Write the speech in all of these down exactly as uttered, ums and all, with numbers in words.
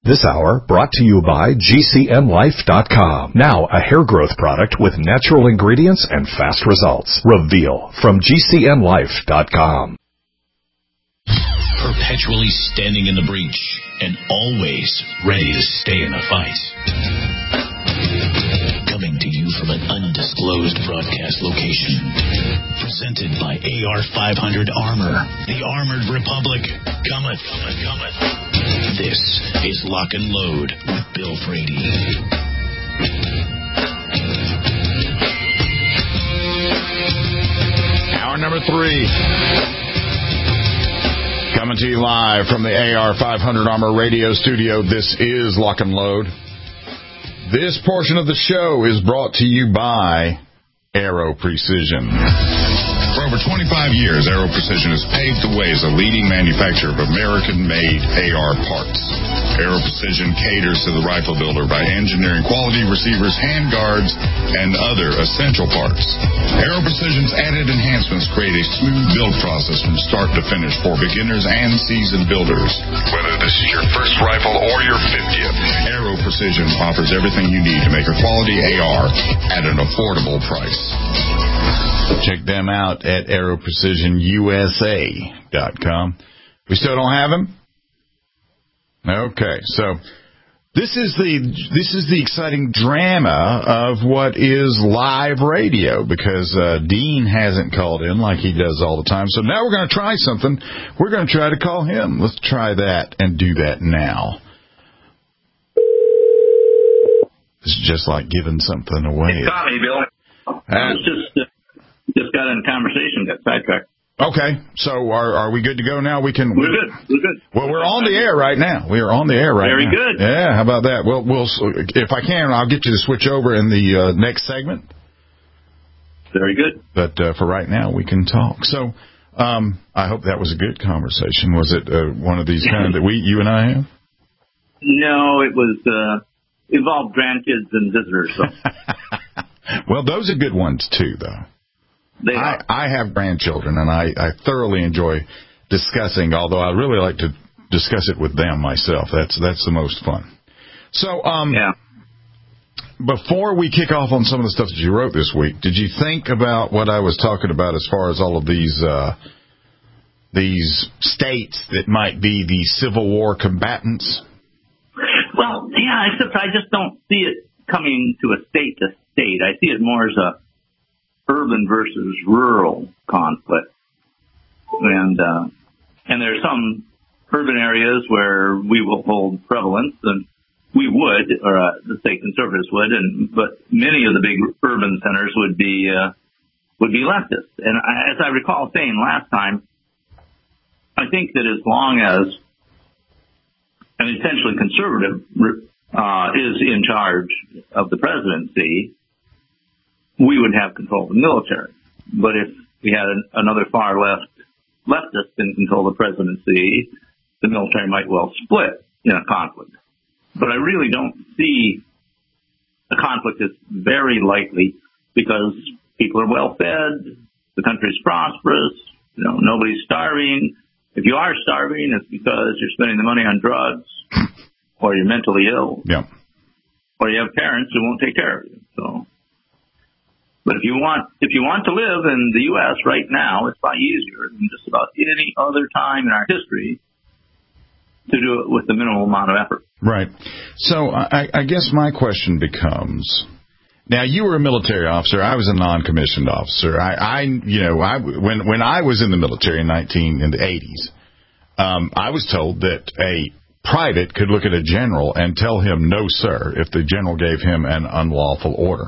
This hour brought to you by G C N Life dot com. Now a hair growth product with natural ingredients and fast results. Reveal from G C N Life dot com. Perpetually standing in the breach and always ready to stay in the fight. Coming to you from an undisclosed broadcast location. Presented by A R five hundred Armor. The Armored Republic. Cometh, cometh, cometh. This is Lock and Load with Bill Frady. Hour number three. Coming to you live from the A R five hundred Armor Radio Studio. This is Lock and Load. This portion of the show is brought to you by Aero Precision. For over twenty-five years, Aero Precision has paved the way as a leading manufacturer of American-made A R parts. Aero Precision caters to the rifle builder by engineering quality receivers, handguards, and other essential parts. Aero Precision's added enhancements create a smooth build process from start to finish for beginners and seasoned builders. Whether this is your first rifle or your fiftieth, Aero Precision offers everything you need to make a quality A R at an affordable price. Check them out at Aero Precision U S A dot com. We still don't have them? Okay, so this is the this is the exciting drama of what is live radio, because uh, Dean hasn't called in like he does all the time. So now we're going to try something. We're going to try to call him. Let's try that and do that now. It's just like giving something away. It caught me, Bill. I was just uh, just got in a conversation, got sidetracked. Okay, so are are we good to go now? We can. We're good. We're good. Well, we're on the air right now. We are on the air right Very now. Very good. Yeah, how about that? Well, we'll if I can, I'll get you to switch over in the uh, next segment. Very good. But uh, for right now, we can talk. So, um, I hope that was a good conversation. Was it uh, one of these kind that we, you and I have? No, it was uh, involved grandkids and visitors. So. Well, those are good ones too, though. They I, I have grandchildren, and I, I thoroughly enjoy discussing, although I really like to discuss it with them myself. That's that's the most fun. So, um, yeah. Before we kick off on some of the stuff that you wrote this week, did you think about what I was talking about as far as all of these uh, these states that might be the Civil War combatants? Well, yeah, except I just don't see it coming to a state to state. I see it more as a urban versus rural conflict, and uh, and there are some urban areas where we will hold prevalence, and we would, or uh, the state conservatives would, and but many of the big urban centers would be uh, would be leftist. And I, as I recall saying last time, I think that as long as an essentially conservative uh, is in charge of the presidency, we would have control of the military. But if we had an, another far left leftist in control of the presidency, the military might well split in a conflict. But I really don't see a conflict as very likely, because people are well fed, the country's prosperous, you know, nobody's starving. If you are starving, it's because you're spending the money on drugs, or you're mentally ill, yeah, or you have parents who won't take care of you. So. But if you want, if you want to live in the U S right now, it's a lot easier than just about any other time in our history to do it with the minimal amount of effort. Right. So I, I guess my question becomes, now you were a military officer. I was a non-commissioned officer. I, I you know, I, when, when I was in the military in nineteen in the eighties, um, I was told that a private could look at a general and tell him no, sir, if the general gave him an unlawful order.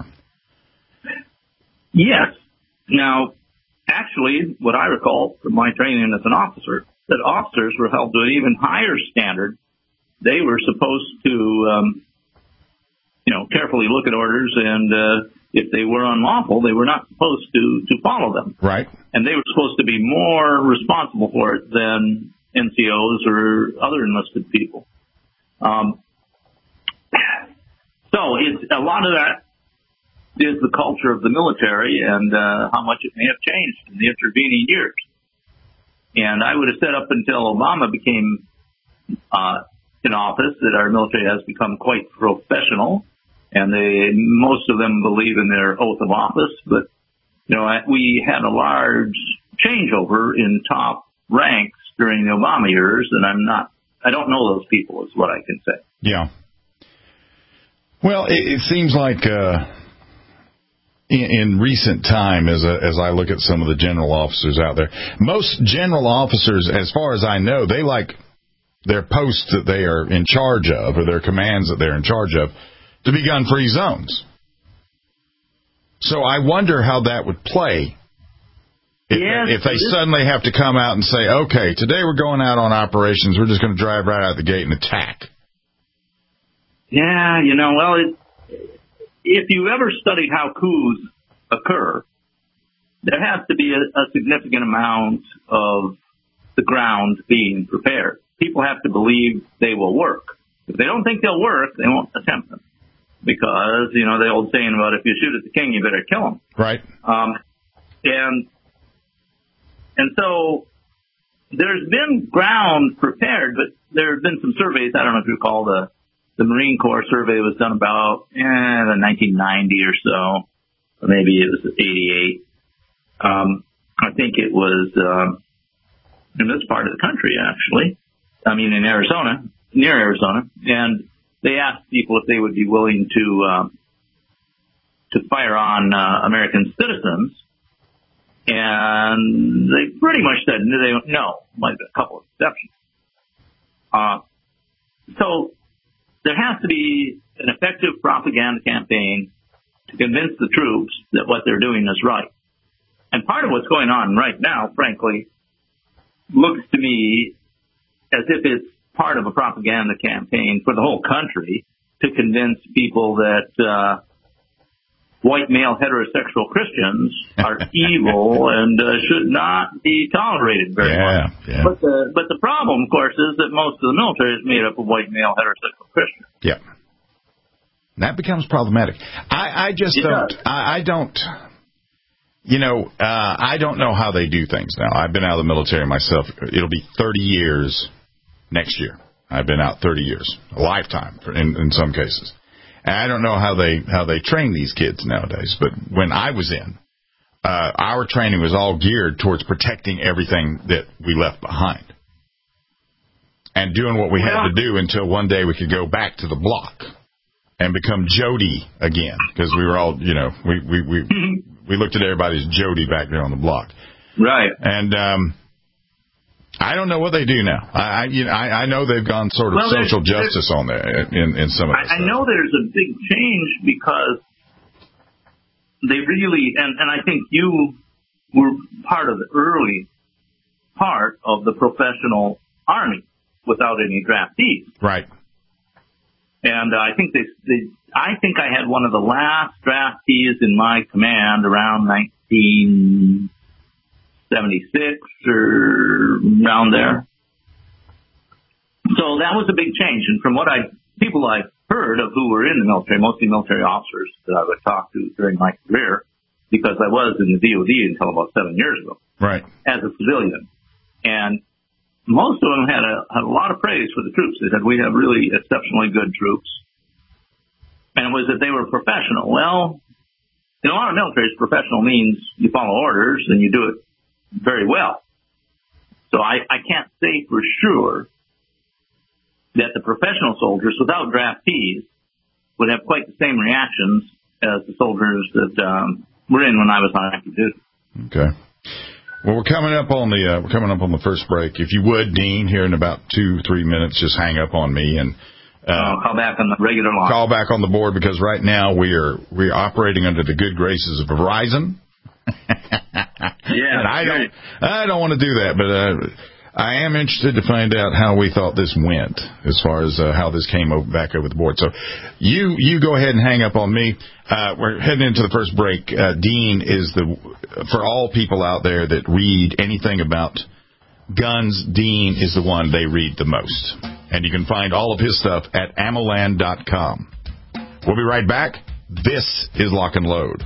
Yes. Now, actually, what I recall from my training as an officer, that officers were held to an even higher standard. They were supposed to, um, you know, carefully look at orders, and uh, if they were unlawful, they were not supposed to, to follow them. Right. And they were supposed to be more responsible for it than N C Os or other enlisted people. Um, so it's a lot of that is the culture of the military, and uh, how much it may have changed in the intervening years. And I would have said up until Obama became uh, in office that our military has become quite professional, and they most of them believe in their oath of office. But you know, we had a large changeover in top ranks during the Obama years, and I'm not, I don't know those people, is what I can say. Yeah. Well, it, it seems like uh, in, in recent time, as a, as I look at some of the general officers out there, most general officers, as far as I know, they like their posts that they are in charge of, or their commands that they're in charge of, to be gun-free zones. So I wonder how that would play if, yes, if they suddenly have to come out and say, okay, today we're going out on operations, we're just going to drive right out the gate and attack. Yeah, you know, well, it, if you ever studied how coups occur, there has to be a, a significant amount of the ground being prepared. People have to believe they will work. If they don't think they'll work, they won't attempt them. Because, you know, the old saying about if you shoot at the king, you better kill him. Right. Um, and and so there's been ground prepared, but there have been some surveys. I don't know if you recall the, the Marine Corps survey was done about eh, nineteen ninety or so. Or maybe it was eighty-eight. Um, I think it was uh, in this part of the country, actually. I mean, in Arizona, near Arizona. And they asked people if they would be willing to uh, to fire on uh, American citizens, and they pretty much said they no, like a couple of exceptions. Uh, so there has to be an effective propaganda campaign to convince the troops that what they're doing is right. And part of what's going on right now, frankly, looks to me as if it's part of a propaganda campaign for the whole country to convince people that uh, white male heterosexual Christians are evil and uh, should not be tolerated very yeah, much. Yeah. But the but the problem, of course, is that most of the military is made up of white male heterosexual Christians. Yeah, that becomes problematic. I, I just it don't. Does. I, I don't. You know, uh, I don't know how they do things now. I've been out of the military myself. It'll be thirty years. Next year. I've been out thirty years, a lifetime in, in some cases. And I don't know how they how they train these kids nowadays, but when I was in, uh, our training was all geared towards protecting everything that we left behind and doing what we well, had to do until one day we could go back to the block and become Jody again, because we were all, you know, we we we, we looked at everybody as Jody back there on the block. Right. And um I don't know what they do now. I, you know, I, I know they've gone sort of well, social justice on there in, in some of this I, I know there's a big change because they really, and, and I think you were part of the early part of the professional army without any draftees. Right. And uh, I think they, they, I think I had one of the last draftees in my command around nineteen seventy-six or around there. So that was a big change. And from what I, people I've heard of who were in the military, mostly military officers that I would talk to during my career, because I was in the D O D until about seven years ago. Right. As a civilian. And most of them had a, had a lot of praise for the troops. They said, we have really exceptionally good troops. And it was that they were professional. Well, in a lot of militaries, professional means you follow orders and you do it very well. So I, I can't say for sure that the professional soldiers without draftees would have quite the same reactions as the soldiers that um, were in when I was on active duty. Okay. Well, we're coming up on the uh, we're coming up on the first break. If you would, Dean, here in about two three minutes, just hang up on me and uh, I'll call back on the regular line. Call back on the board, because right now we are we are operating under the good graces of Verizon. Yeah, and I don't, I don't want to do that, but uh, I am interested to find out how we thought this went, as far as uh, how this came over, back over the board. So you you go ahead and hang up on me. Uh, we're heading into the first break. Uh, Dean is the, for all people out there that read anything about guns, Dean is the one they read the most. And you can find all of his stuff at ammoland dot com. We'll be right back. This is Lock and Load.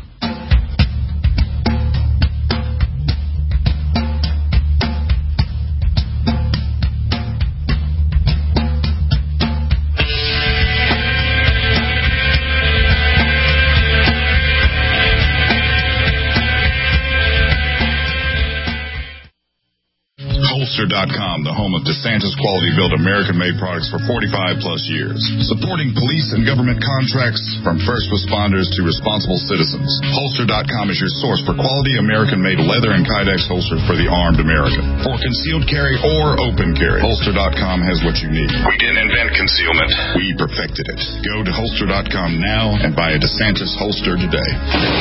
Holster dot com, the home of DeSantis quality-built American-made products for forty-five plus years. Supporting police and government contracts from first responders to responsible citizens. Holster dot com is your source for quality American-made leather and Kydex holsters for the armed American. For concealed carry or open carry, Holster dot com has what you need. We didn't invent concealment. We perfected it. Go to Holster dot com now and buy a DeSantis holster today.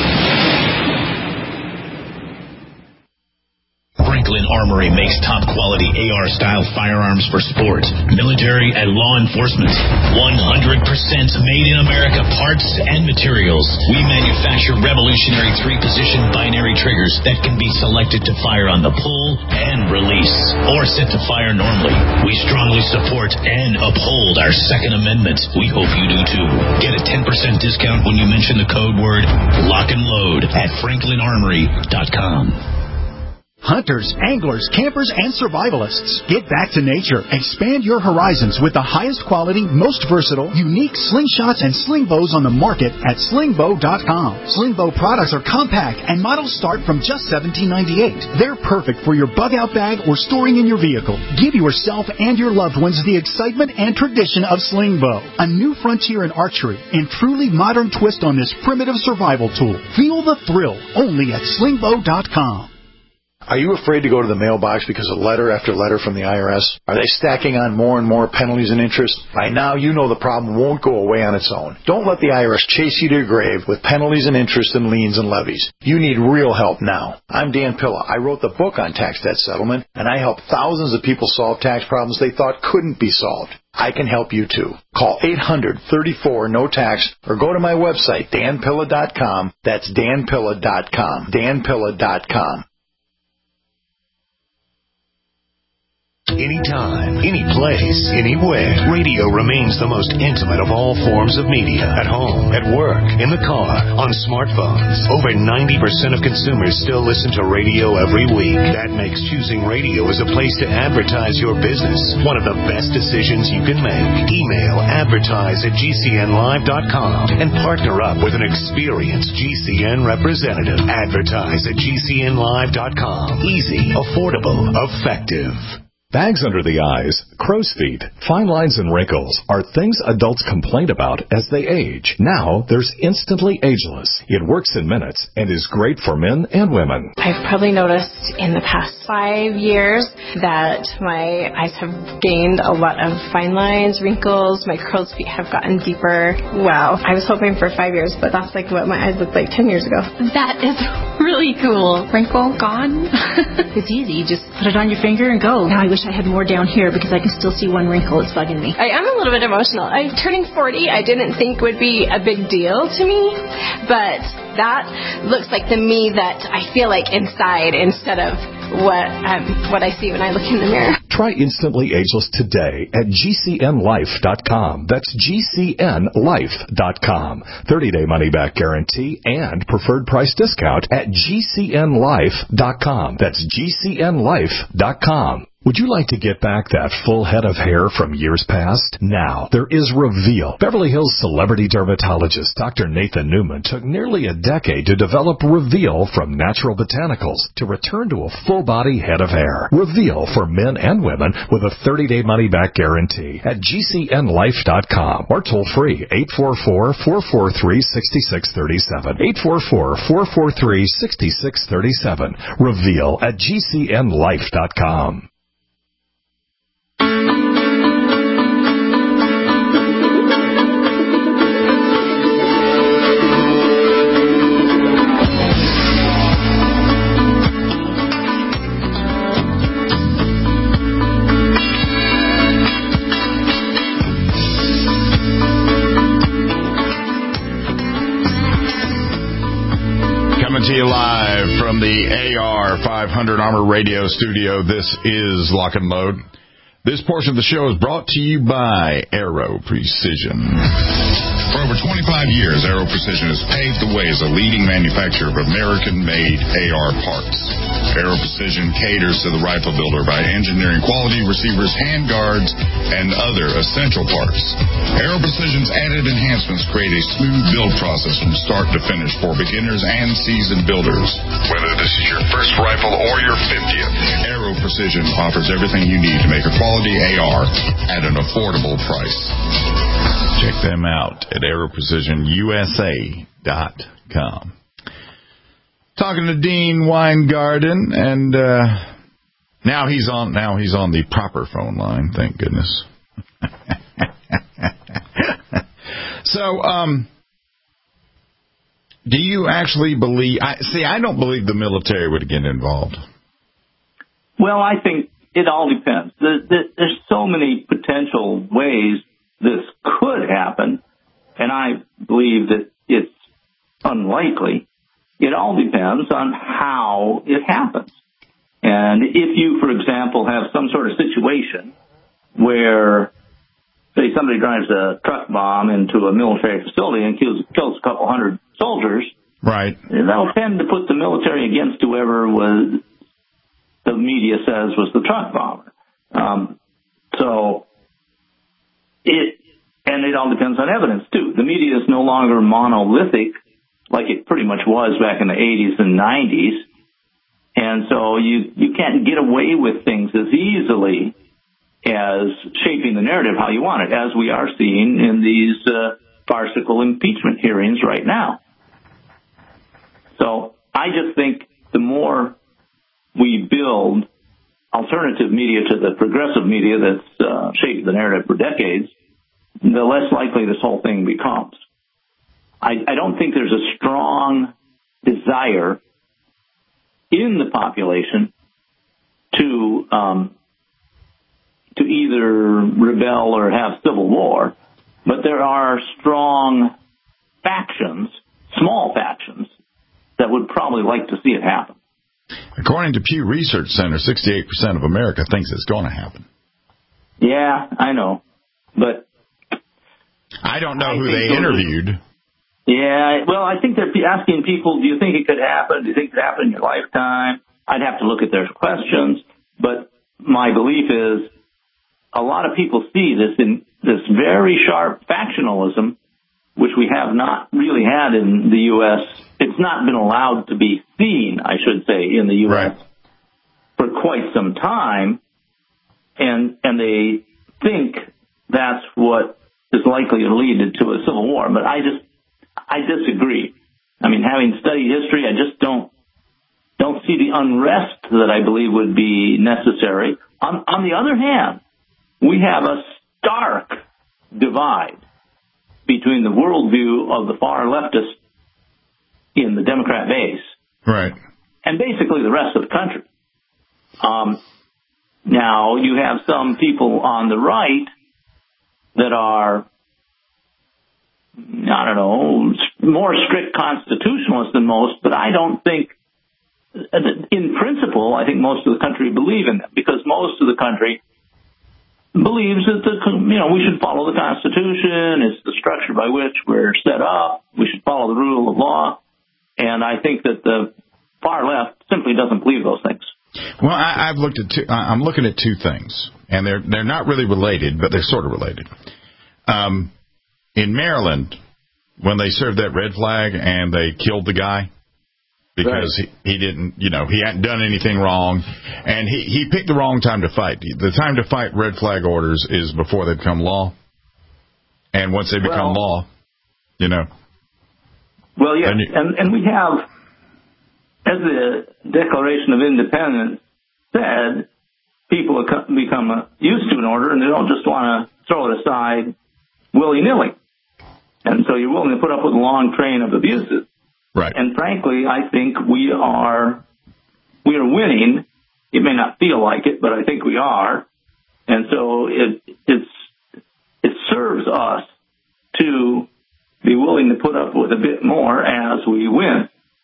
Franklin Armory makes top-quality A R-style firearms for sport, military, and law enforcement. one hundred percent made in America parts and materials. We manufacture revolutionary three-position binary triggers that can be selected to fire on the pull and release, or set to fire normally. We strongly support and uphold our Second Amendment. We hope you do too. Get a ten percent discount when you mention the code word Lock and Load at Franklin Armory dot com. Hunters, anglers, campers, and survivalists. Get back to nature. Expand your horizons with the highest quality, most versatile, unique slingshots and sling bows on the market at sling bow dot com. Sling bow products are compact and models start from just seventeen ninety-eight. They're perfect for your bug out bag or storing in your vehicle. Give yourself and your loved ones the excitement and tradition of sling bow. A new frontier in archery and truly modern twist on this primitive survival tool. Feel the thrill only at sling bow dot com. Are you afraid to go to the mailbox because of letter after letter from the I R S? Are they stacking on more and more penalties and interest? By now, you know the problem won't go away on its own. Don't let the I R S chase you to your grave with penalties and interest and liens and levies. You need real help now. I'm Dan Pilla. I wrote the book on tax debt settlement, and I help thousands of people solve tax problems they thought couldn't be solved. I can help you too. Call eight hundred, thirty-four, no tax or go to my website, dan pilla dot com. That's dan pilla dot com. dan pilla dot com. Anytime, any place, anywhere. Radio remains the most intimate of all forms of media. At home, at work, in the car, on smartphones. Over ninety percent of consumers still listen to radio every week. That makes choosing radio as a place to advertise your business one of the best decisions you can make. Email advertise at g c n live dot com and partner up with an experienced G C N representative. Advertise at g c n live dot com. Easy, affordable, effective. Bags under the eyes, crow's feet, fine lines and wrinkles are things adults complain about as they age. Now there's Instantly Ageless. It works in minutes and is great for men and women. I've probably noticed in the past five years that my eyes have gained a lot of fine lines, wrinkles, my crow's feet have gotten deeper. Wow. I was hoping for five years, but that's like what my eyes looked like ten years ago. That is really cool. Wrinkle gone. It's easy. You just put it on your finger and go. Now I wish I had more down here because I can still see one wrinkle. It's bugging me. I am a little bit emotional. I'm turning forty. I didn't think would be a big deal to me, but that looks like the me that I feel like inside instead of what um, what I see when I look in the mirror. Try Instantly Ageless today at g c n life dot com. That's g c n life dot com. thirty-day money-back guarantee and preferred price discount at g c n life dot com. That's g c n life dot com. Would you like to get back that full head of hair from years past? Now, there is Reveal. Beverly Hills celebrity dermatologist Doctor Nathan Newman took nearly a decade to develop Reveal from natural botanicals to return to a full-body head of hair. Reveal for men and women with a thirty-day money-back guarantee at g c n life dot com or toll-free eight four four, four four three, six six three seven. eight four four, four four three, six six three seven. Reveal at g c n life dot com. To you live from the A R five hundred Armor Radio Studio. This is Lock and Load. This portion of the show is brought to you by Aero Precision. For over twenty-five years, Aero Precision has paved the way as a leading manufacturer of American-made A R parts. Aero Precision caters to the rifle builder by engineering quality receivers, handguards, and other essential parts. Aero Precision's added enhancements create a smooth build process from start to finish for beginners and seasoned builders. Whether this is your first rifle or your fiftieth, Aero Precision offers everything you need to make a quality A R at an affordable price. Check them out at aero precision u s a dot com. Talking to Dean Weingarten, and uh, now he's on. Now he's on the proper phone line. Thank goodness. So, um, do you actually believe? I, see, I don't believe the military would get involved. Well, I think it all depends. There, there, there's so many potential ways this could happen, and I believe that it's unlikely. It all depends on how it happens. And if you, for example, have some sort of situation where, say, somebody drives a truck bomb into a military facility and kills, kills a couple hundred soldiers, right? That'll tend to put the military against whoever was the media says was the truck bomber. Um, so it, and it all depends on evidence too. The media is no longer monolithic like it pretty much was back in the eighties and nineties. And so you, you can't get away with things as easily as shaping the narrative how you want it, as we are seeing in these uh, farcical impeachment hearings right now. So I just think the more we build alternative media to the progressive media that's uh, shaped the narrative for decades, the less likely this whole thing becomes. I, I don't think there's a strong desire in the population to um, to either rebel or have civil war, but there are strong factions, small factions, that would probably like to see it happen. According to Pew Research Center, sixty-eight percent of America thinks it's going to happen. Yeah, I know, but I don't know I who they interviewed. Yeah, well, I think they're asking people, do you think it could happen? Do you think it could happen in your lifetime? I'd have to look at their questions, but my belief is a lot of people see this in this very sharp factionalism, which we have not really had in the U S. It's not been allowed to be seen, I should say, in the U S. Right. For quite some time, and and they think that's what is likely to lead to a civil war. But I just I disagree. I mean, having studied history, I just don't don't see the unrest that I believe would be necessary. On, on the other hand, we have a stark divide between the worldview of the far leftists in the Democrat base, right, and basically the rest of the country. Um, now, you have some people on the right that are, I don't know, more strict constitutionalists than most, but I don't think, in principle, I think most of the country believe in them, because most of the country believes that the, you know, we should follow the Constitution. It's the structure by which we're set up. We should follow the rule of law. And I think that the far left simply doesn't believe those things. Well, I, I've looked at two, I'm looking at two things, and they're they're not really related, but they're sort of related. Um, in Maryland, when they served that red flag and they killed the guy because right. he, he didn't, you know, he hadn't done anything wrong, and he, he picked the wrong time to fight. The time to fight red flag orders is before they become law, and once they become well, law, you know. Well, yes, you, and, and we have, as the Declaration of Independence said, people become used to an order and they don't just want to throw it aside willy-nilly. And so you're willing to put up with a long train of abuses. Right. And frankly, I think we are we are winning. It may not feel like it, but I think we are. And so it it's it serves us to be willing to put up with a bit more as we win.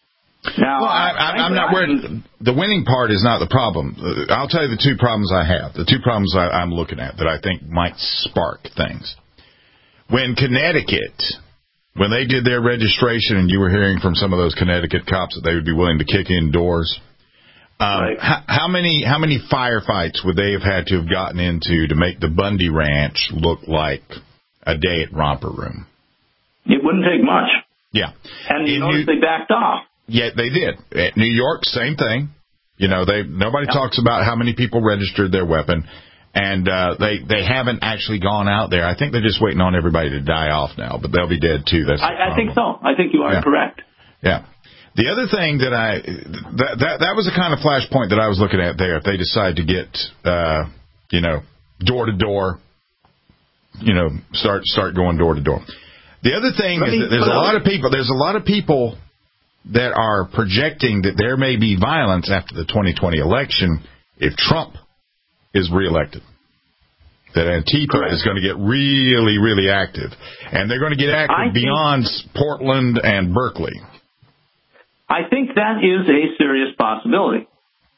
Now, well, I, I, I'm not worried. The winning part is not the problem. I'll tell you the two problems I have. The two problems I, I'm looking at that I think might spark things. When Connecticut, when they did their registration, and you were hearing from some of those Connecticut cops that they would be willing to kick in doors, um, right. how, how many how many firefights would they have had to have gotten into to make the Bundy Ranch look like a day at Romper Room? It wouldn't take much. Yeah. And you In notice New- they backed off. Yeah, they did. At New York, same thing. You know, they nobody yeah. talks about how many people registered their weapon, and uh, they they haven't actually gone out there. I think they're just waiting on everybody to die off now, but they'll be dead too. That's I, I think so. I think you are yeah. correct. Yeah. The other thing that I that, that that was the kind of flashpoint that I was looking at there. If they decide to get uh, you know door to door, you know start start going door to door. The other thing Let is that there's a out. lot of people. There's a lot of people that are projecting that there may be violence after the twenty twenty election if Trump is reelected. That Antifa Correct. is going to get really, really active. And they're going to get active I beyond Portland and Berkeley. I think that is a serious possibility.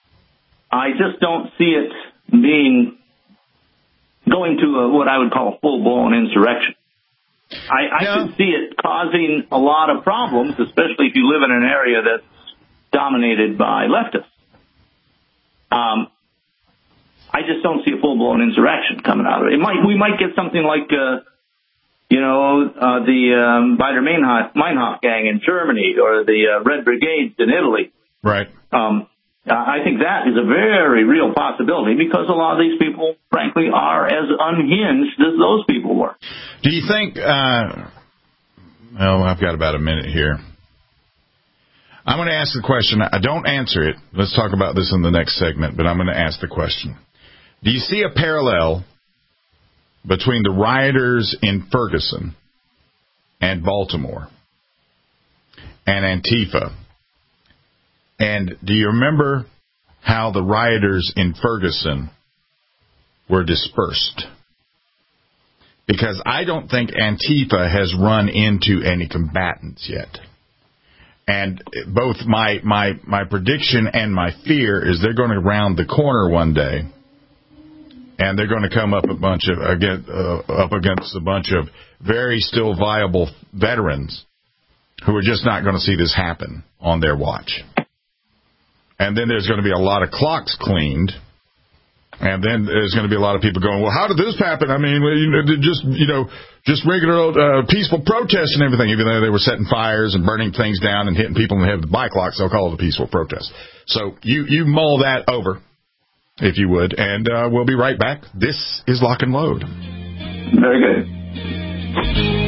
I just don't see it being going to a, what I would call a full-blown insurrection. I, I yeah. can see it causing a lot of problems, especially if you live in an area that's dominated by leftists. Um, I just don't see a full-blown insurrection coming out of it. It might, we might get something like, uh, you know, uh, the um, Baader-Meinhof gang in Germany or the uh, Red Brigades in Italy. Right. Um, I think that is a very real possibility because a lot of these people, frankly, are as unhinged as those people were. Do you think, uh, well, I've got about a minute here. I'm going to ask the question. I don't answer it. Let's talk about this in the next segment, but I'm going to ask the question. Do you see a parallel between the rioters in Ferguson and Baltimore and Antifa? And do you remember how the rioters in Ferguson were dispersed? Because I don't think Antifa has run into any combatants yet. And both my my my prediction and my fear is they're going to round the corner one day, and they're going to come up a bunch of again uh, up against a bunch of very still viable veterans who are just not going to see this happen on their watch. And then there's going to be a lot of clocks cleaned. And then there's going to be a lot of people going, well, how did this happen? I mean, you know, just, you know, just regular old uh, peaceful protest and everything. Even though they were setting fires and burning things down and hitting people in the head with the bike locks, they'll call it a peaceful protest. So you, you mull that over, if you would. And uh, we'll be right back. This is Lock and Load. Very good.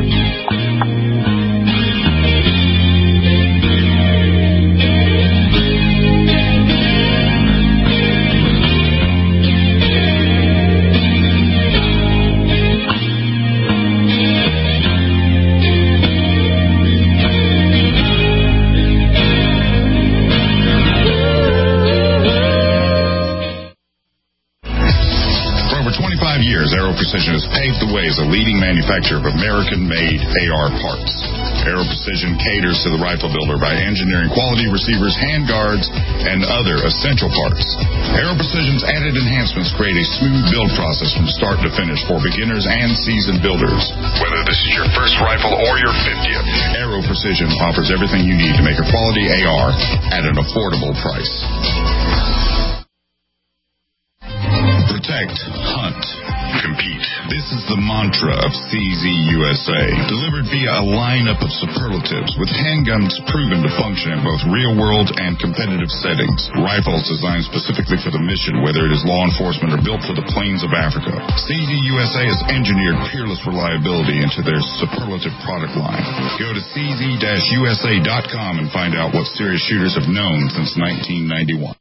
Aero Precision has paved the way as a leading manufacturer of American-made A R parts. Aero Precision caters to the rifle builder by engineering quality receivers, handguards, and other essential parts. Aero Precision's added enhancements create a smooth build process from start to finish for beginners and seasoned builders. Whether this is your first rifle or your fiftieth, Aero Precision offers everything you need to make a quality A R at an affordable price. Protect, hunt, compete. This is the mantra of C Z U S A, delivered via a lineup of superlatives with handguns proven to function in both real-world and competitive settings. Rifles designed specifically for the mission, whether it is law enforcement or built for the plains of Africa. C Z U S A has engineered peerless reliability into their superlative product line. Go to C Z U S A dot com and find out what serious shooters have known since nineteen ninety-one.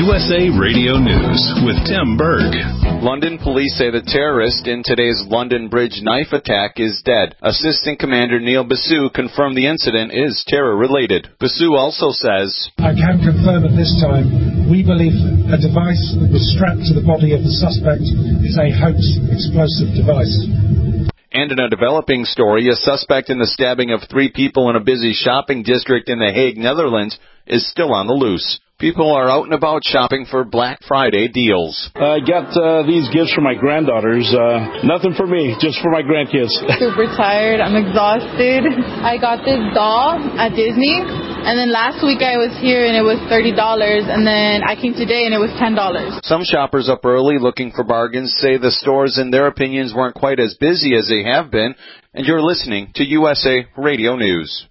U S A Radio News with Tim Berg. London police say the terrorist in today's London Bridge knife attack is dead. Assistant Commander Neil Basu confirmed the incident is terror-related. Basu also says, I can confirm at this time, we believe a device that was strapped to the body of the suspect is a hoax explosive device. And in a developing story, a suspect in the stabbing of three people in a busy shopping district in The Hague, Netherlands, is still on the loose. People are out and about shopping for Black Friday deals. I got uh, these gifts for my granddaughters. Uh, nothing for me, just for my grandkids. Super tired. I'm exhausted. I got this doll at Disney, and then last week I was here and it was thirty dollars, and then I came today and it was ten dollars. Some shoppers up early looking for bargains say the stores, in their opinions, weren't quite as busy as they have been. And you're listening to U S A Radio News.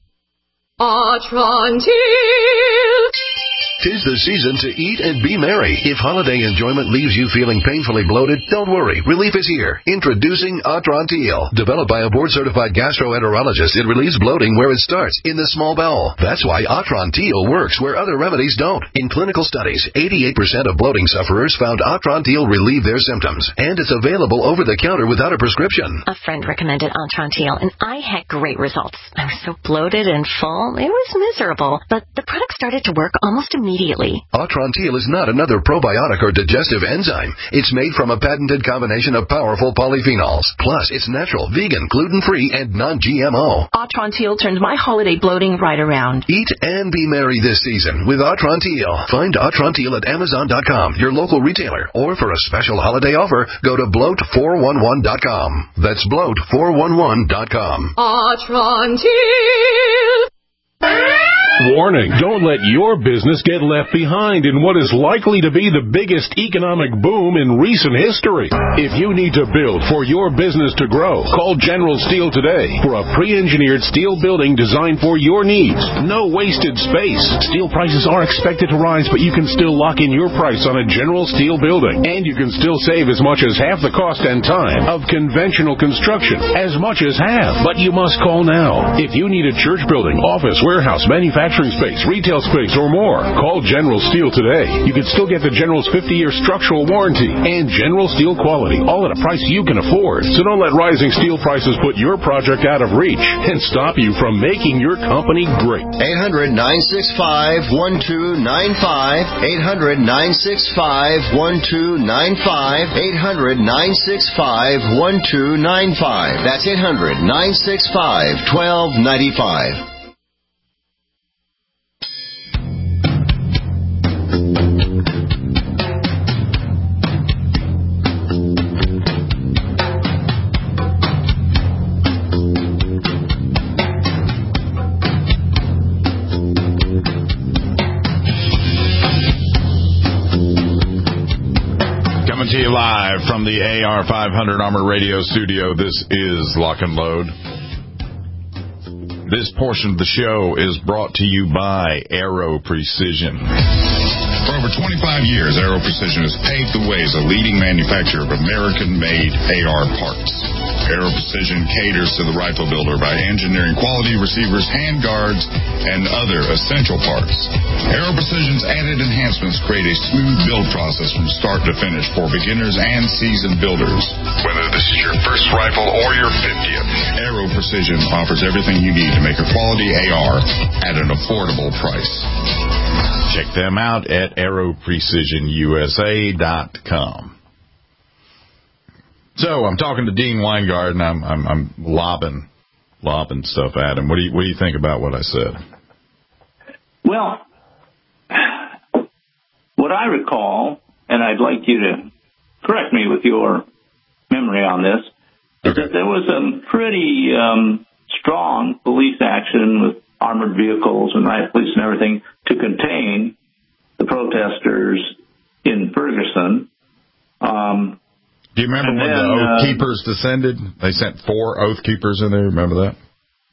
Atrantil. Tis the season to eat and be merry. If holiday enjoyment leaves you feeling painfully bloated, don't worry. Relief is here. Introducing Atrantil. Developed by a board-certified gastroenterologist, it relieves bloating where it starts, in the small bowel. That's why Atrantil works where other remedies don't. In clinical studies, eighty-eight percent of bloating sufferers found Atrantil relieve their symptoms. And it's available over the counter without a prescription. A friend recommended Atrantil, and I had great results. I was so bloated and full, it was miserable. But the product started to work almost immediately. Immediately. Atrantil is not another probiotic or digestive enzyme. It's made from a patented combination of powerful polyphenols. Plus, it's natural, vegan, gluten-free, and non-G M O. Atrantil turned my holiday bloating right around. Eat and be merry this season with Atrantil. Find Atrantil at Amazon dot com, your local retailer. Or for a special holiday offer, go to bloat four one one dot com. That's bloat four one one dot com. Atrantil. Warning, don't let your business get left behind in what is likely to be the biggest economic boom in recent history. If you need to build for your business to grow, call General Steel today for a pre-engineered steel building designed for your needs. No wasted space. Steel prices are expected to rise, but you can still lock in your price on a General Steel building. And you can still save as much as half the cost and time of conventional construction. As much as half. But you must call now. If you need a church building, office, warehouse, manufacturing space, retail space, or more, call General Steel today. You can still get the General's fifty-year structural warranty and General Steel quality, all at a price you can afford. So don't let rising steel prices put your project out of reach and stop you from making your company great. eight hundred, nine six five, one two nine five. eight hundred, nine six five, one two nine five. eight hundred, nine six five, one two nine five. That's eight hundred, nine six five, one two nine five. To you live from the A R five hundred Armor Radio Studio. This is Lock and Load. This portion of the show is brought to you by Aero Precision. For over twenty-five years, Aero Precision has paved the way as a leading manufacturer of American-made A R parts. Aero Precision caters to the rifle builder by engineering quality receivers, handguards, and other essential parts. Aero Precision's added enhancements create a smooth build process from start to finish for beginners and seasoned builders. Whether this is your first rifle or your fiftieth, Aero Precision offers everything you need to make a quality A R at an affordable price. Check them out at aero precision U S A dot com. So I'm talking to Dean Weingart, and I'm I'm, I'm lobbing lobbing stuff at him. What do you what do you think about what I said? Well, what I recall, and I'd like you to correct me with your memory on this, is that there was a pretty um, strong police action with armored vehicles and riot police and everything to contain the protesters in Ferguson. Um, Do you remember when then, the Oath uh, Keepers descended? They sent four Oath Keepers in there. Remember that?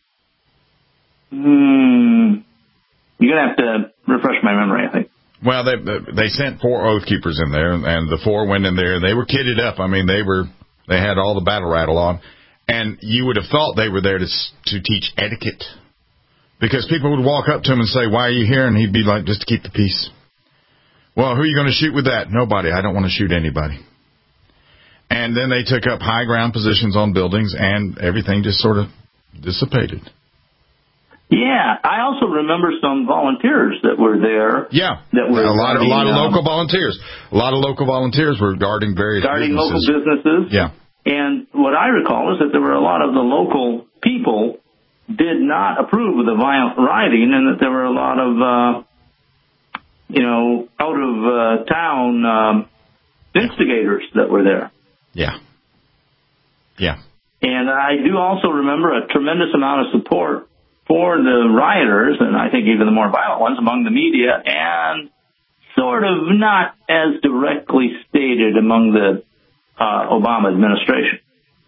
Hmm. You're going to have to refresh my memory, I think. Well, they they sent four Oath Keepers in there, and the four went in there, and they were kitted up. I mean, they were they had all the battle rattle on, and you would have thought they were there to to teach etiquette, because people would walk up to him and say, "Why are you here?" And he'd be like, "Just to keep the peace." Well, who are you going to shoot with that? Nobody. I don't want to shoot anybody. And then they took up high ground positions on buildings, and everything just sort of dissipated. Yeah, I also remember some volunteers that were there. Yeah, that were a lot of a lot of um, local volunteers. A lot of local volunteers were guarding various guarding businesses. local businesses. Yeah, and what I recall is that there were a lot of the local people did not approve of the violent rioting, and that there were a lot of uh, you know out of uh, town um, instigators that were there. Yeah, yeah, and I do also remember a tremendous amount of support for the rioters, and I think even the more violent ones, among the media, and sort of not as directly stated among the uh, Obama administration.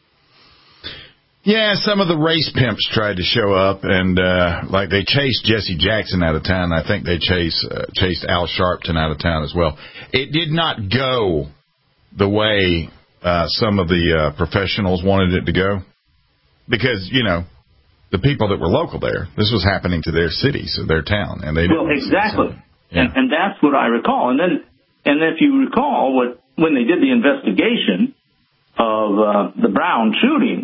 Yeah, some of the race pimps tried to show up, and uh, like they chased Jesse Jackson out of town. I think they chased uh, chased Al Sharpton out of town as well. It did not go the way uh, some of the uh, professionals wanted it to go, because you know. The people that were local there, this was happening to their cities or their town, and they well exactly, yeah. and, and that's what I recall. And then, and if you recall, what when they did the investigation of uh, the Brown shooting,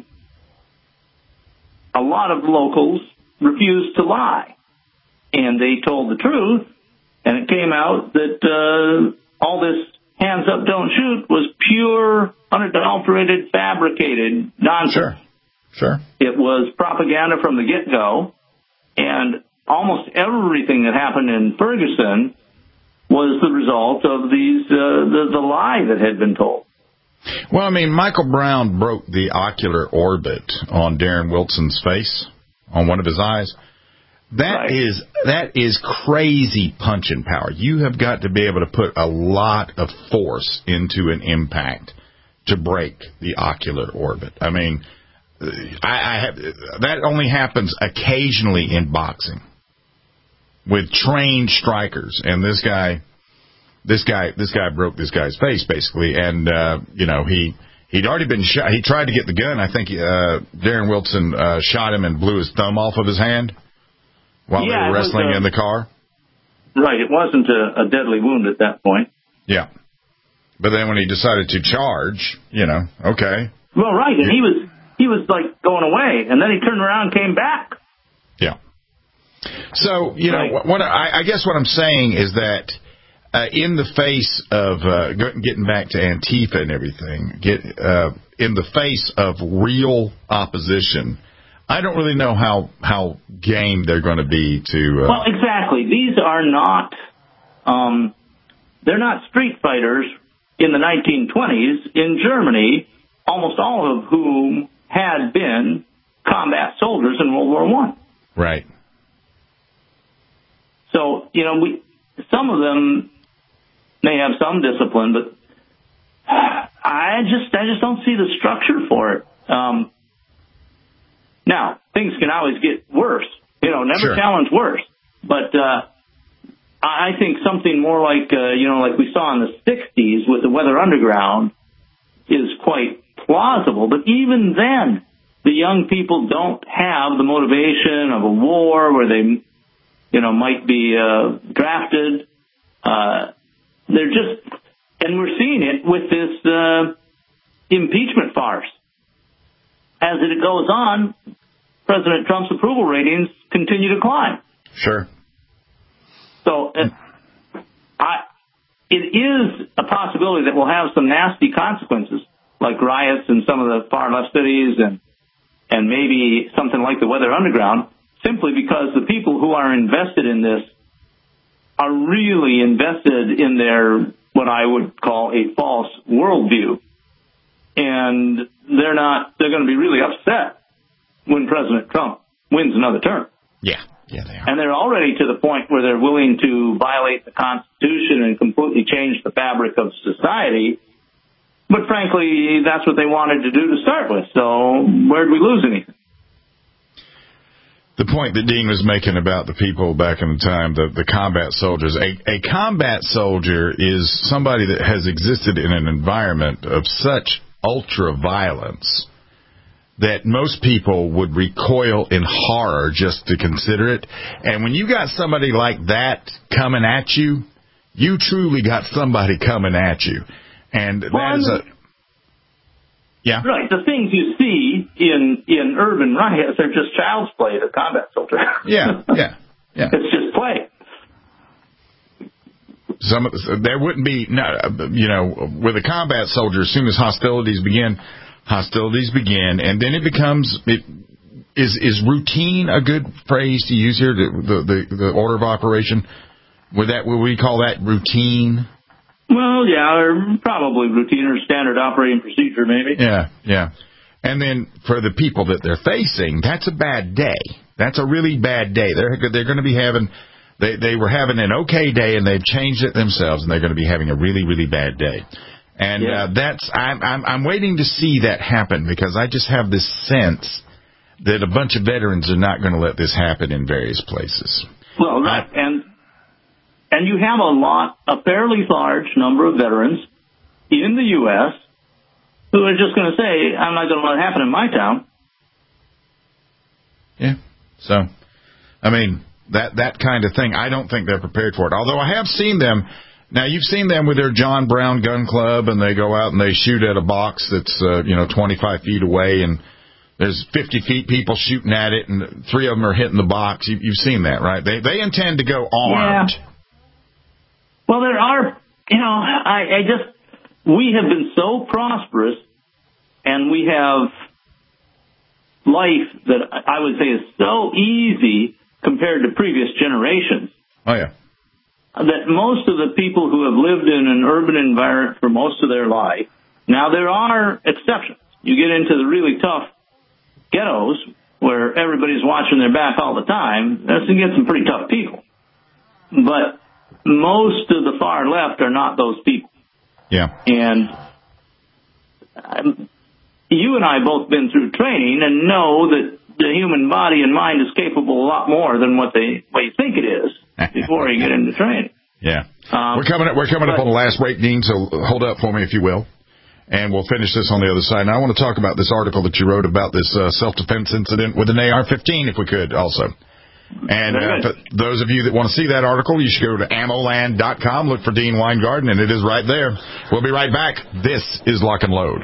a lot of locals refused to lie, and they told the truth, and it came out that uh, all this "hands up, don't shoot" was pure, unadulterated, fabricated nonsense. Sure. Sure. It was propaganda from the get-go, and almost everything that happened in Ferguson was the result of these uh, the, the lie that had been told. Well, I mean, Michael Brown broke the ocular orbit on Darren Wilson's face, on one of his eyes. That right. is that is crazy punching power. You have got to be able to put a lot of force into an impact to break the ocular orbit. I mean... I, I have that only happens occasionally in boxing with trained strikers, and this guy, this guy, this guy broke this guy's face basically, and uh, you know he he'd already been shot. He tried to get the gun. I think uh, Darren Wilson uh, shot him and blew his thumb off of his hand while yeah, they were wrestling a, in the car. Right, it wasn't a, a deadly wound at that point. Yeah, but then when he decided to charge, you know, okay. Well, right, and he was. He was, like, going away, and then he turned around and came back. Yeah. So, you know, right. what I, I guess what I'm saying is that uh, in the face of, uh, getting back to Antifa and everything, get uh, in the face of real opposition, I don't really know how, how game they're going to be to... Uh, well, exactly. These are not, um, they're not street fighters in the nineteen twenties in Germany, almost all of whom... had been combat soldiers in World War One. Right. So, you know, we some of them may have some discipline, but I just I just don't see the structure for it. Um, now, things can always get worse. You know, never sure. challenge worse. But uh, I think something more like, uh, you know, like we saw in the sixties with the Weather Underground is quite plausible, but even then, the young people don't have the motivation of a war where they, you know, might be uh, drafted. Uh, they're just, and we're seeing it with this uh, impeachment farce. As it goes on, President Trump's approval ratings continue to climb. Sure. So, uh, I, it is a possibility that we'll have some nasty consequences, like riots in some of the far left cities and and maybe something like the Weather Underground, simply because the people who are invested in this are really invested in their, what I would call a false worldview. And they're not, they're going to be really upset when President Trump wins another term. Yeah, yeah, they are. And they're already to the point where they're willing to violate the Constitution and completely change the fabric of society. But frankly, that's what they wanted to do to start with. So where'd we lose anything? The point that Dean was making about the people back in the time, the, the combat soldiers, a, a combat soldier is somebody that has existed in an environment of such ultra violence that most people would recoil in horror just to consider it. And when you got somebody like that coming at you, you truly got somebody coming at you. And Well, that is a... Yeah. Right. The things you see in, in urban riots are just child's play to combat soldiers. Yeah, yeah, yeah. It's just play. Some of the, there wouldn't be, no, you know, with a combat soldier, as soon as hostilities begin, hostilities begin, and then it becomes, it, is is routine a good phrase to use here, the, the, the order of operation? Would that, would we call that routine? Well, yeah, or probably routine or standard operating procedure, maybe. Yeah, yeah. And then for the people that they're facing, that's a bad day. That's a really bad day. They're they're going to be having, they they were having an okay day, and they've changed it themselves, and they're going to be having a really, really bad day. And yeah. uh, that's I'm, I'm I'm waiting to see that happen, because I just have this sense that a bunch of veterans are not going to let this happen in various places. Well, right, I, and. And you have a lot, a fairly large number of veterans in the U S who are just going to say, I'm not going to let it happen in my town. Yeah. So, I mean, that, that kind of thing, I don't think they're prepared for it. Although I have seen them. Now, you've seen them with their John Brown Gun Club, and they go out and they shoot at a box that's, uh, you know, twenty-five feet away, and there's fifty feet people shooting at it, and three of them are hitting the box. You, you've seen that, right? They, they intend to go armed. Yeah. Well, there are, you know, I, I just, we have been so prosperous, and we have life that I would say is so easy compared to previous generations. Oh, yeah. That most of the people who have lived in an urban environment for most of their life, now there are exceptions. You get into the really tough ghettos where everybody's watching their back all the time, that's going to get some pretty tough people. But most of the far left are not those people. Yeah. And um, you and I both been through training and know that the human body and mind is capable a lot more than what they what you think it is before you get into training. Yeah. Um, we're coming up, we're coming but, up on the last break, Dean, so hold up for me if you will. And we'll finish this on the other side. Now, I want to talk about this article that you wrote about this uh, self-defense incident with an A R fifteen, if we could, also. And uh, for those of you that want to see that article, you should go to ammo land dot com, look for Dean Weingarten, and it is right there. We'll be right back. This is Lock and Load.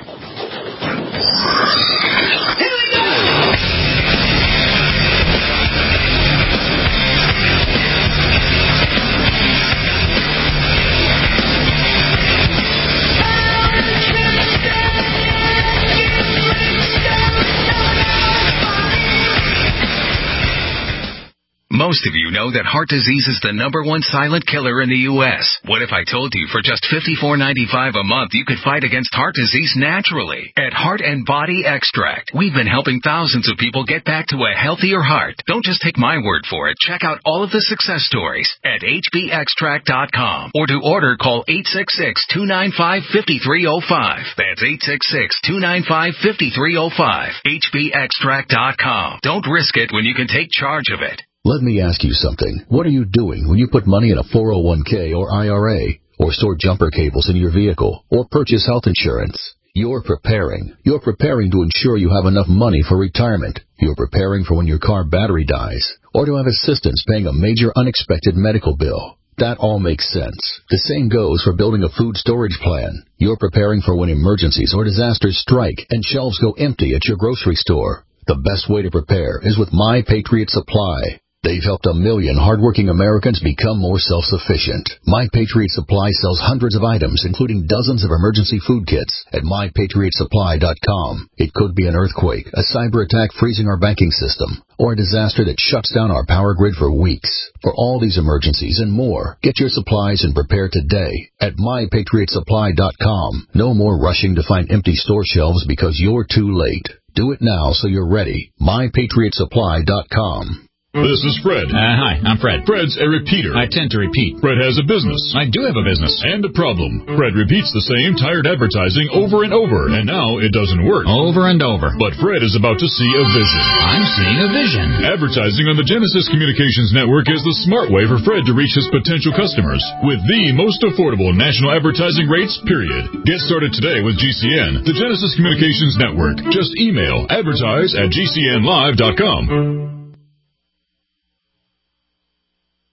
Most of you know that heart disease is the number one silent killer in the U S What if I told you for just fifty-four ninety-five a month you could fight against heart disease naturally? At Heart and Body Extract, we've been helping thousands of people get back to a healthier heart. Don't just take my word for it. Check out all of the success stories at H B extract dot com, or to order, call eight six six, two nine five, five three zero five. That's eight six six, two nine five, five three zero five. H B extract dot com. Don't risk it when you can take charge of it. Let me ask you something. What are you doing when you put money in a four oh one k or I R A, or store jumper cables in your vehicle, or purchase health insurance? You're preparing. You're preparing to ensure you have enough money for retirement. You're preparing for when your car battery dies, or to have assistance paying a major unexpected medical bill. That all makes sense. The same goes for building a food storage plan. You're preparing for when emergencies or disasters strike and shelves go empty at your grocery store. The best way to prepare is with My Patriot Supply. They've helped a million hardworking Americans become more self-sufficient. My Patriot Supply sells hundreds of items, including dozens of emergency food kits, at my patriot supply dot com. It could be an earthquake, a cyber attack freezing our banking system, or a disaster that shuts down our power grid for weeks. For all these emergencies and more, get your supplies and prepare today at my patriot supply dot com. No more rushing to find empty store shelves because you're too late. Do it now so you're ready. my patriot supply dot com. This is Fred. Uh, hi, I'm Fred. Fred's a repeater. I tend to repeat. Fred has a business. I do have a business. And a problem. Fred repeats the same tired advertising over and over, and now it doesn't work. Over and over. But Fred is about to see a vision. I'm seeing a vision. Advertising on the Genesis Communications Network is the smart way for Fred to reach his potential customers with the most affordable national advertising rates, period. Get started today with G C N, the Genesis Communications Network. Just email advertise at G C N live dot com.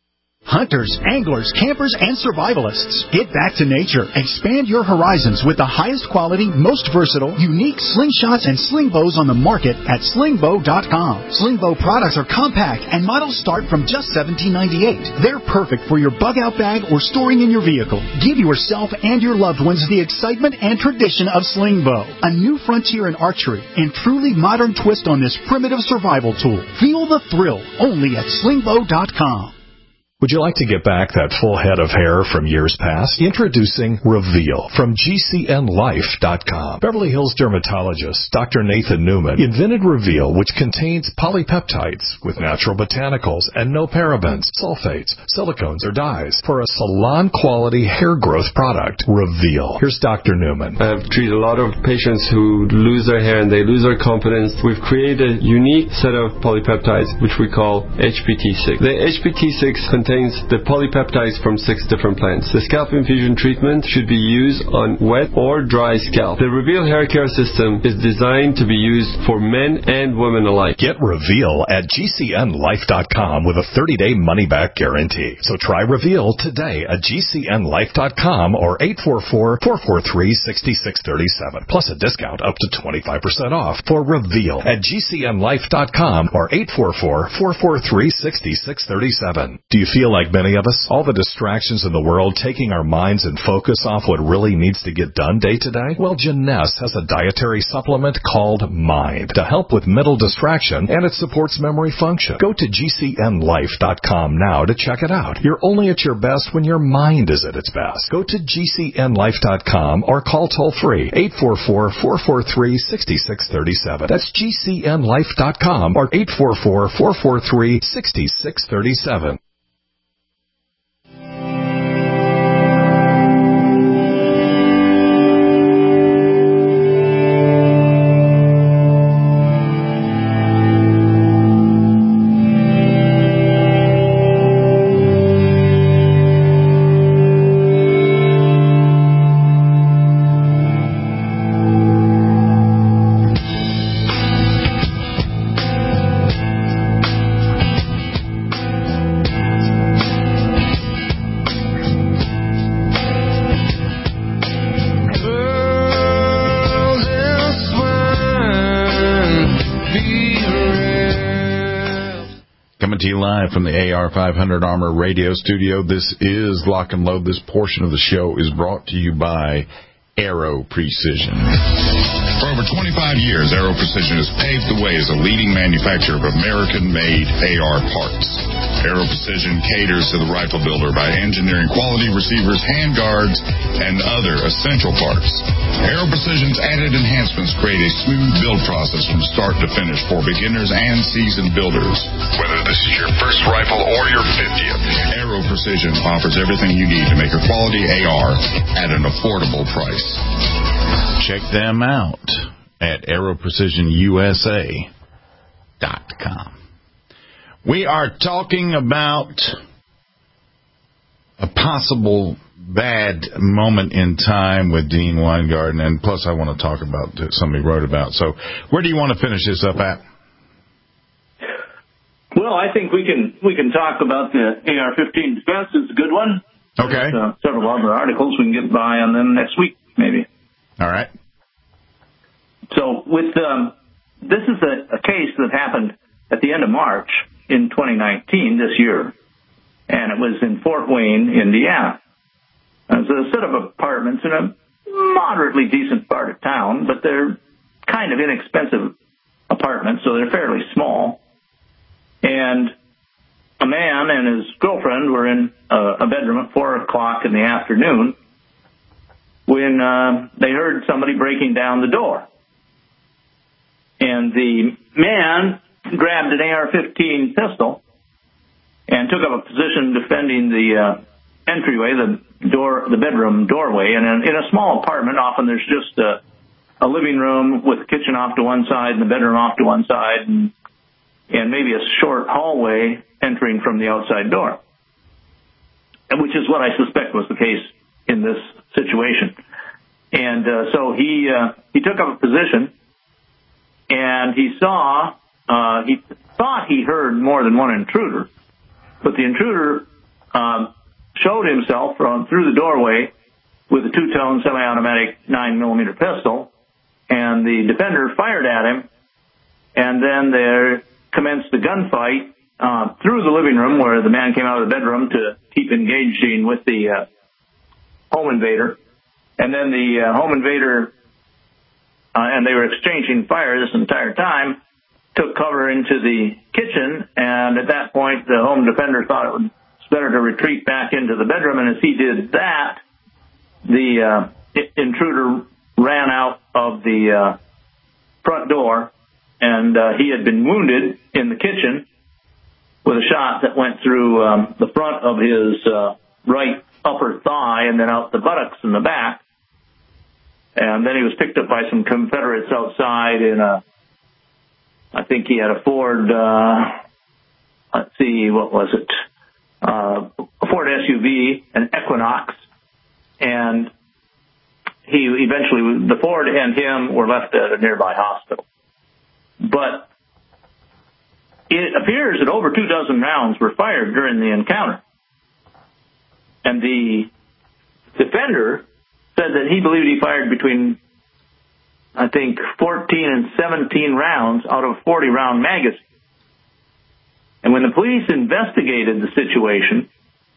Hunters, anglers, campers, and survivalists, get back to nature. Expand your horizons with the highest quality, most versatile, unique slingshots and sling bows on the market at sling bow dot com. Sling bow products are compact and models start from just seventeen ninety-eight. They're perfect for your bug-out bag or storing in your vehicle. Give yourself and your loved ones the excitement and tradition of sling bow, a new frontier in archery and truly modern twist on this primitive survival tool. Feel the thrill only at sling bow dot com. Would you like to get back that full head of hair from years past? Introducing Reveal from G C N life dot com. Beverly Hills dermatologist Doctor Nathan Newman invented Reveal, which contains polypeptides with natural botanicals and no parabens, sulfates, silicones, or dyes for a salon-quality hair growth product. Reveal. Here's Doctor Newman. I've treated a lot of patients who lose their hair and they lose their confidence. We've created a unique set of polypeptides, which we call H P T six. The H P T six contains the polypeptides from six different plants. The scalp infusion treatment should be used on wet or dry scalp. The Reveal hair care system is designed to be used for men and women alike. Get Reveal at G C N life dot com with a thirty-day money-back guarantee. So try Reveal today at G C N life dot com or eight four four, four four three, six six three seven, plus a discount up to twenty-five percent off for Reveal at G C N life dot com or eight four four, four four three, six six three seven. Do you feel like many of us, all the distractions in the world taking our minds and focus off what really needs to get done day to day? Well, Jeunesse has a dietary supplement called Mind to help with mental distraction, and it supports memory function. Go to G C N life dot com now to check it out. You're only at your best when your mind is at its best. Go to G C N life dot com or call toll-free eight four four, four four three, six six three seven. That's G C N life dot com or eight four four, four four three, six six three seven. Live from the A R five hundred Armor Radio Studio. This is Lock and Load. This portion of the show is brought to you by Aero Precision. For over twenty-five years, Aero Precision has paved the way as a leading manufacturer of American-made A R parts. Aero Precision caters to the rifle builder by engineering quality receivers, handguards, and other essential parts. Aero Precision's added enhancements create a smooth build process from start to finish for beginners and seasoned builders. Whether this is your first rifle or your fiftieth, Aero Precision offers everything you need to make a quality A R at an affordable price. Check them out at aero precision U S A dot com. We are talking about a possible bad moment in time with Dean Weingarten, and plus I want to talk about something he wrote about. So where do you want to finish this up at? Well, I think we can we can talk about the A R fifteen defense. It's a good one. Okay. There's, uh, several other articles. We can get by on them next week, maybe. All right. So with um, this is a, a case that happened at the end of March in twenty nineteen, this year, and it was in Fort Wayne, Indiana. It was a set of apartments in a moderately decent part of town, but they're kind of inexpensive apartments, so they're fairly small. And a man and his girlfriend were in a, a bedroom at four o'clock in the afternoon when uh, they heard somebody breaking down the door. And the man grabbed an A R fifteen pistol and took up a position defending the uh, entryway, the door, the bedroom doorway. And in, in a small apartment, often there's just a, a living room with the kitchen off to one side and the bedroom off to one side, and, and maybe a short hallway entering from the outside door, which is what I suspect was the case in this situation. And uh, so he uh, he took up a position, and he saw, uh, he thought he heard more than one intruder, but the intruder um, showed himself from through the doorway with a two-tone semi-automatic nine millimeter pistol, and the defender fired at him, and then there commenced a gunfight uh, through the living room where the man came out of the bedroom to keep engaging with the uh, home invader. And then the uh, home invader, uh, and they were exchanging fire this entire time, took cover into the kitchen, and at that point the home defender thought it was better to retreat back into the bedroom, and as he did that, the uh, intruder ran out of the uh, front door, and uh, he had been wounded in the kitchen with a shot that went through um, the front of his uh, right upper thigh and then out the buttocks in the back. And then he was picked up by some Confederates outside in a, I think he had a Ford, uh, let's see, what was it? Uh, a Ford S U V, an Equinox. And he eventually, the Ford and him were left at a nearby hospital. But it appears that over two dozen rounds were fired during the encounter. And the defender said that he believed he fired between, I think, fourteen and seventeen rounds out of a forty round magazine. And when the police investigated the situation,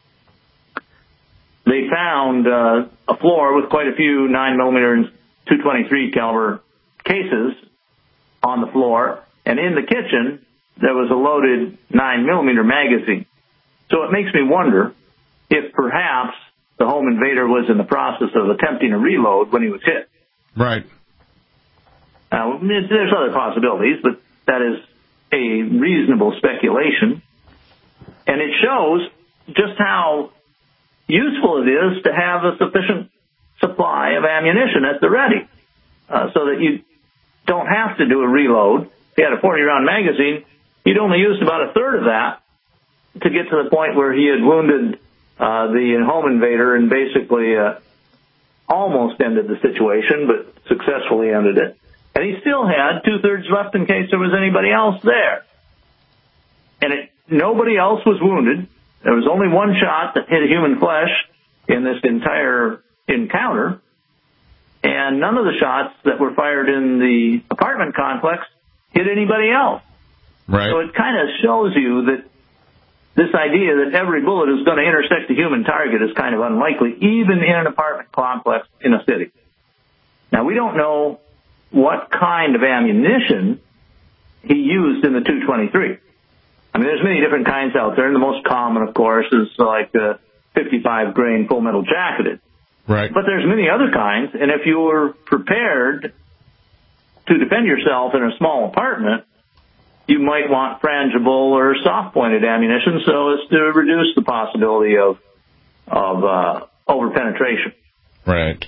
they found uh, a floor with quite a few nine millimeter and two twenty-three caliber cases on the floor, and in the kitchen there was a loaded nine millimeter magazine. So it makes me wonder if perhaps the home invader was in the process of attempting a reload when he was hit. Right. Now, there's other possibilities, but that is a reasonable speculation. And it shows just how useful it is to have a sufficient supply of ammunition at the ready, uh, so that you don't have to do a reload. If you had a forty round magazine, you'd only use about a third of that to get to the point where he had wounded uh, the home invader and basically uh, almost ended the situation, but successfully ended it. And he still had two-thirds left in case there was anybody else there. And it, nobody else was wounded. There was only one shot that hit human flesh in this entire encounter. And none of the shots that were fired in the apartment complex hit anybody else. Right. So it kind of shows you that this idea that every bullet is going to intersect a human target is kind of unlikely, even in an apartment complex in a city. Now, we don't know what kind of ammunition he used in the two twenty-three. I mean, there's many different kinds out there, and the most common, of course, is like the fifty-five grain full metal jacketed. Right. But there's many other kinds, and if you were prepared to defend yourself in a small apartment, you might want frangible or soft-pointed ammunition so as to reduce the possibility of of uh, over-penetration. Right.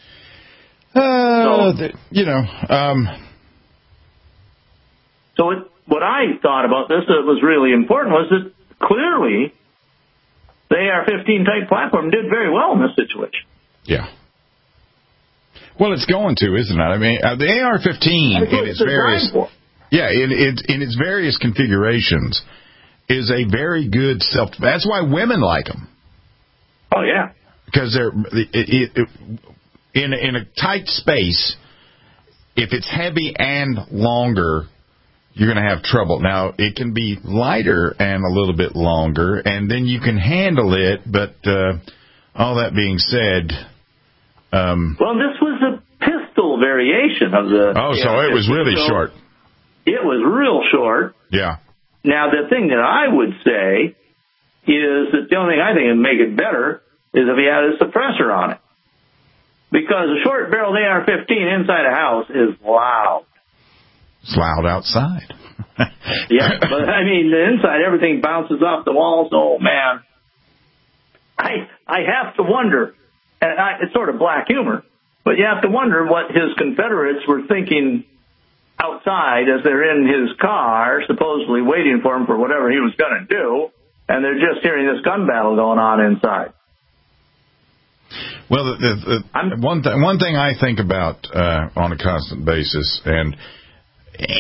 Uh, so, you know. Um. So it, what I thought about this that was really important was that clearly the A R fifteen type platform did very well in this situation. Yeah. Well, it's going to, isn't it? I mean, uh, the A R fifteen in its various, yeah, in, in in its various configurations is a very good self. That's why women like them. Oh yeah, because they're it, it, it, in in a tight space. If it's heavy and longer, you're going to have trouble. Now, it can be lighter and a little bit longer, and then you can handle it. But uh, all that being said. Um, well, this was a pistol variation of the... Oh, so it was really so short. It was real short. Yeah. Now, the thing that I would say is that the only thing I think would make it better is if he had a suppressor on it. Because a short-barreled A R fifteen inside a house is loud. It's loud outside. Yeah, but I mean, the inside, everything bounces off the walls. Oh, man. I I have to wonder... And I, it's sort of black humor, but you have to wonder what his Confederates were thinking outside as they're in his car, supposedly waiting for him for whatever he was going to do, and they're just hearing this gun battle going on inside. Well, the, the, the, one, th- one thing I think about uh, on a constant basis, and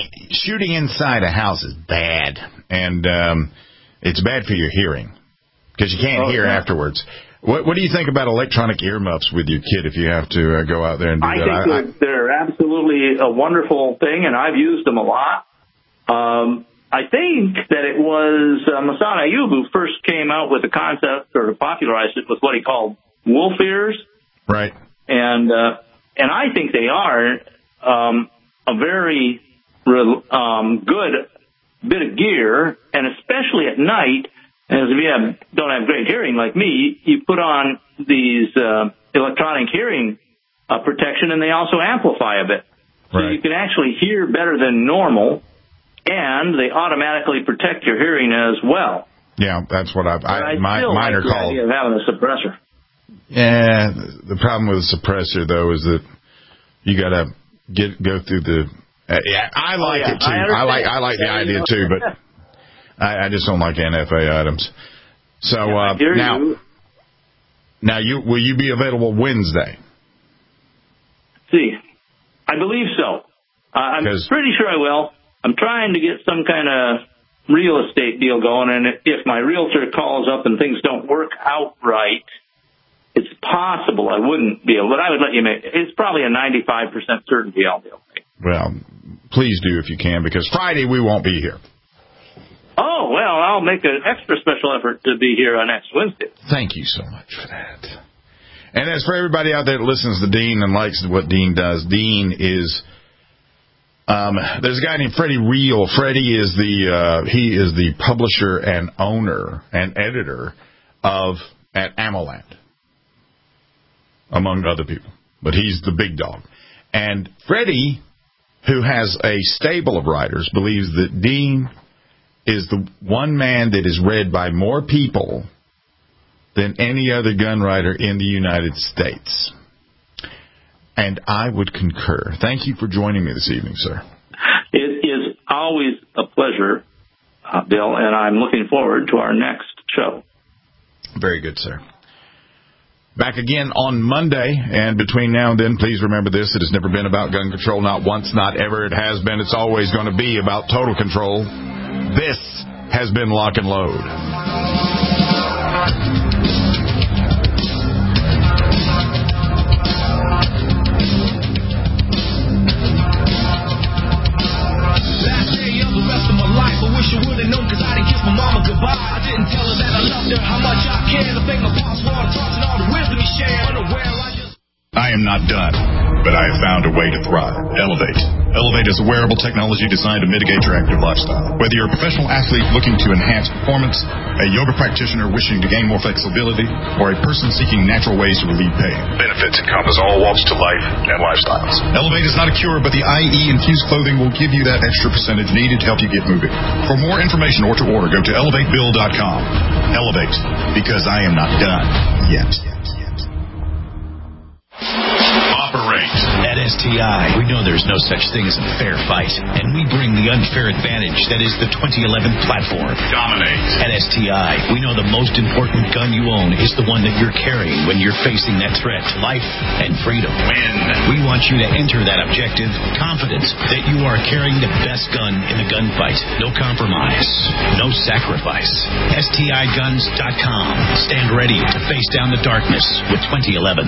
shooting inside a house is bad, and um, it's bad for your hearing. because you can't oh, hear yeah. afterwards. What, what do you think about electronic earmuffs with your kid if you have to uh, go out there and do I that? think I, they're, they're absolutely a wonderful thing, and I've used them a lot. Um, I think that it was uh, Masan Ayub who first came out with the concept or popularized it with what he called wolf ears. Right. And uh, and I think they are um, a very um, good bit of gear, and especially at night, as if you have, don't have great hearing like me, you put on these uh, electronic hearing uh, protection, and they also amplify a bit. So right. you can actually hear better than normal, and they automatically protect your hearing as well. Yeah, that's what I've, I, I my, still mine like are the called. idea of having a suppressor. Yeah, the problem with a suppressor, though, is that you got to get go through the. Uh, yeah, I like oh, yeah. it too. I, I like I like the yeah, idea you know. too, but I, I just don't like N F A items. So yeah, uh, now, you. now you will you be available Wednesday? See, I believe so. Uh, I'm pretty sure I will. I'm trying to get some kind of real estate deal going, and if my realtor calls up and things don't work out right, it's possible I wouldn't be able, but I would let you make, it's probably a ninety-five percent certainty I'll be okay. Well, please do if you can, because Friday we won't be here. Oh, well, I'll make an extra special effort to be here on next Wednesday. Thank you so much for that. And as for everybody out there that listens to Dean and likes what Dean does, Dean is, um, there's a guy named Freddie Reel. Freddie is the, uh, he is the publisher and owner and editor of at Amoland, among other people. But he's the big dog. And Freddie, who has a stable of writers, believes that Dean is the one man that is read by more people than any other gun writer in the United States. And I would concur. Thank you for joining me this evening, sir. It is always a pleasure, uh, Bill, and I'm looking forward to our next show. Very good, sir. Back again on Monday, and between now and then, please remember this. It has never been about gun control, not once, not ever. It has been. It's always going to be about total control. This has been Lock and Load. Last day of the rest of my life, I wish I would have known, cause I didn't kiss my mama goodbye. I didn't tell her that I loved her, how much I care. To thank my boss for all the talks and all the wisdom he shared. Unaware, I just... I am not done, but I have found a way to thrive. Elevate. Elevate is a wearable technology designed to mitigate your active lifestyle. Whether you're a professional athlete looking to enhance performance, a yoga practitioner wishing to gain more flexibility, or a person seeking natural ways to relieve pain, benefits encompass all walks to life and lifestyles. Elevate is not a cure, but the I E-infused clothing will give you that extra percentage needed to help you get moving. For more information or to order, go to elevate bill dot com. Elevate, because I am not done yet. Operate. At S T I, we know there's no such thing as a fair fight, and we bring the unfair advantage that is the twenty eleven platform. Dominate. At S T I, we know the most important gun you own is the one that you're carrying when you're facing that threat, life and freedom. Win. We want you to enter that objective confident that you are carrying the best gun in the gunfight. No compromise, no sacrifice. S T I guns dot com. Stand ready to face down the darkness with twenty eleven.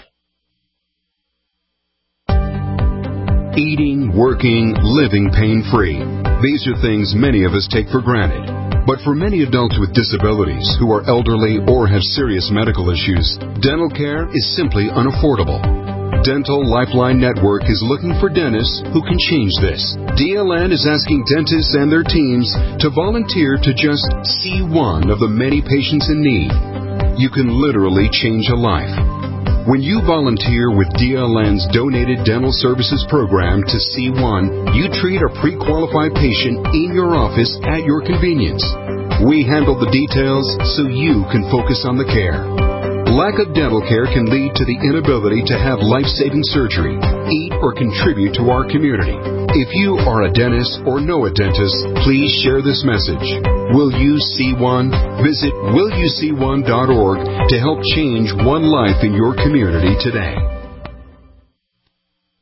Eating, working, living pain-free. These are things many of us take for granted. But for many adults with disabilities who are elderly or have serious medical issues, dental care is simply unaffordable. Dental Lifeline Network is looking for dentists who can change this. D L N is asking dentists and their teams to volunteer to just see one of the many patients in need. You can literally change a life. When you volunteer with D L N's Donated Dental Services Program to C one, you treat a pre-qualified patient in your office at your convenience. We handle the details so you can focus on the care. Lack of dental care can lead to the inability to have life-saving surgery, eat, or contribute to our community. If you are a dentist or know a dentist, please share this message. Will you see one? Visit will you see one dot org to help change one life in your community today.